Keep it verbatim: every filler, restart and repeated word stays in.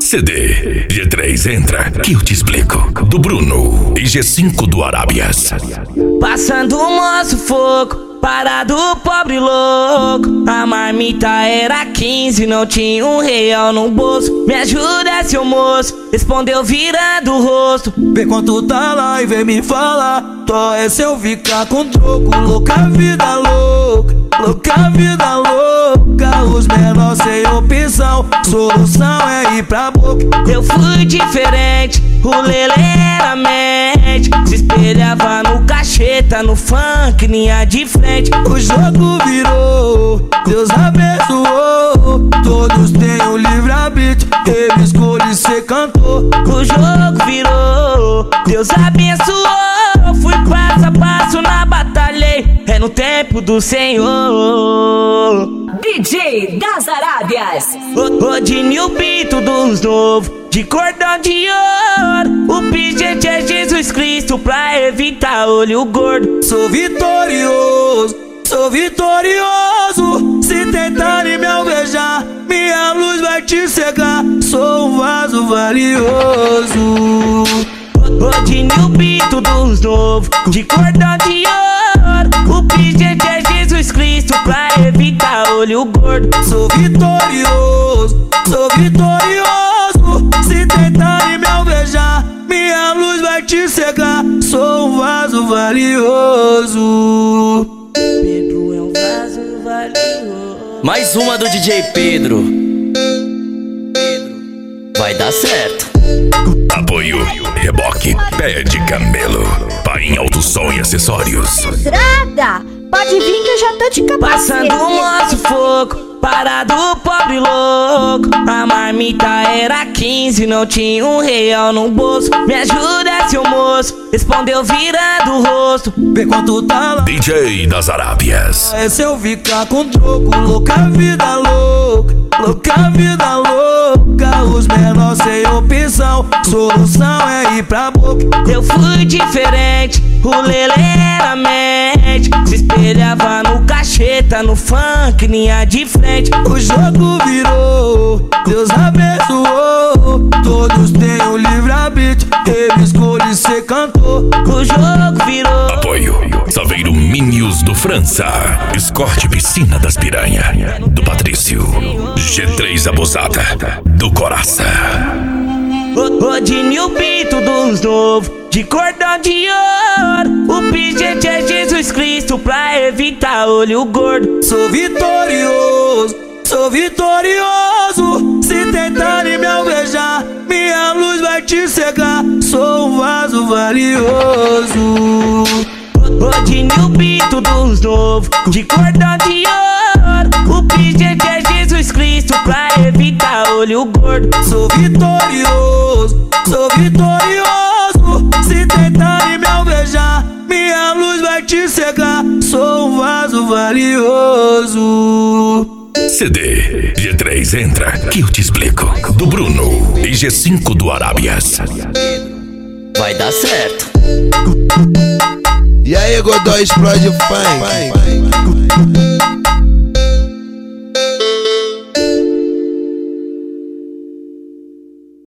C D G três entra, que eu te explico. Do Bruno e G cinco do Arábias. Passando o moço fogo, parado pobre louco. A marmita era quinze, não tinha um real no bolso. Me ajuda, seu moço, respondeu virando o rosto. Vê quanto tá lá e vem me falar. Tó é se eu ficar com troco. Louca vida louca, louca vida louca. Os menores sem opção, solução é ir pra boca. Eu fui diferente, o lelê era mente. Se espelhava no cacheta, no funk, linha de frente. O jogo virou, Deus abençoou. Todos têm o livre-arbítrio, ele escolhe ser cantor. O jogo virou, Deus abençoou. Fui passo a passo na batalha, é no tempo do Senhor. D J das Arábias. O, o Dinho Bito dos novos, de cordão de ouro. O pijete é Jesus Cristo pra evitar olho gordo. Sou vitorioso, sou vitorioso. Se tentarem me alvejar, minha luz vai te cegar. Sou um vaso valioso. O Dinho Bito dos novos, de cordão de ouro. O pijete é Jesus Cristo pra evitar olho gordo. Sou vitorioso, sou vitorioso. Se tentarem me alvejar, minha luz vai te cegar. Sou um vaso valioso. Pedro é um vaso valioso. Mais uma do D J Pedro. Vai dar certo. Apoio Reboque Pé de Camelo. Pai Alto Som e Acessórios. Estrada, pode vir que eu já tô de capacete. Passando o moço fogo, parado pobre louco. A marmita era quinze, não tinha um real no bolso. Me ajuda, seu moço, respondeu virando o rosto. Vê quanto tá lá, D J das Arábias. é se eu ficar com troco. Louca vida louca, louca vida louca. Os menores sem opção, solução é ir pra boca. Eu fui diferente, o lelê era mente. Se espelhava no cacheta, no funk, linha de frente. O jogo virou, Deus abençoou. Todos têm o livre-arbítrio, ele escolhe ser cantor. O jogo virou. Apoio Saveiro Minios do França. Escorte Piscina das Piranha do Patrício. G três Abusada do Coraça. O, o Dinho Bito dos novos, de cordão de ouro. O pijete é Jesus Cristo pra evitar olho gordo. Sou vitorioso, sou vitorioso. Se tentarem me alvejar, minha luz vai te cegar. Sou um vaso valioso. O Dinho Bito dos novos, de cordão de ouro. O pijete é Jesus Cristo pra evitar olho gordo. Sou vitorioso, sou vitorioso. Se tentarem me alvejar, minha luz vai te cegar. Sou um vaso valioso. C D G três entra, que eu te explico. Do Bruno e G cinco do Arábias. Vai dar certo. E aí, Godó, explode o funk.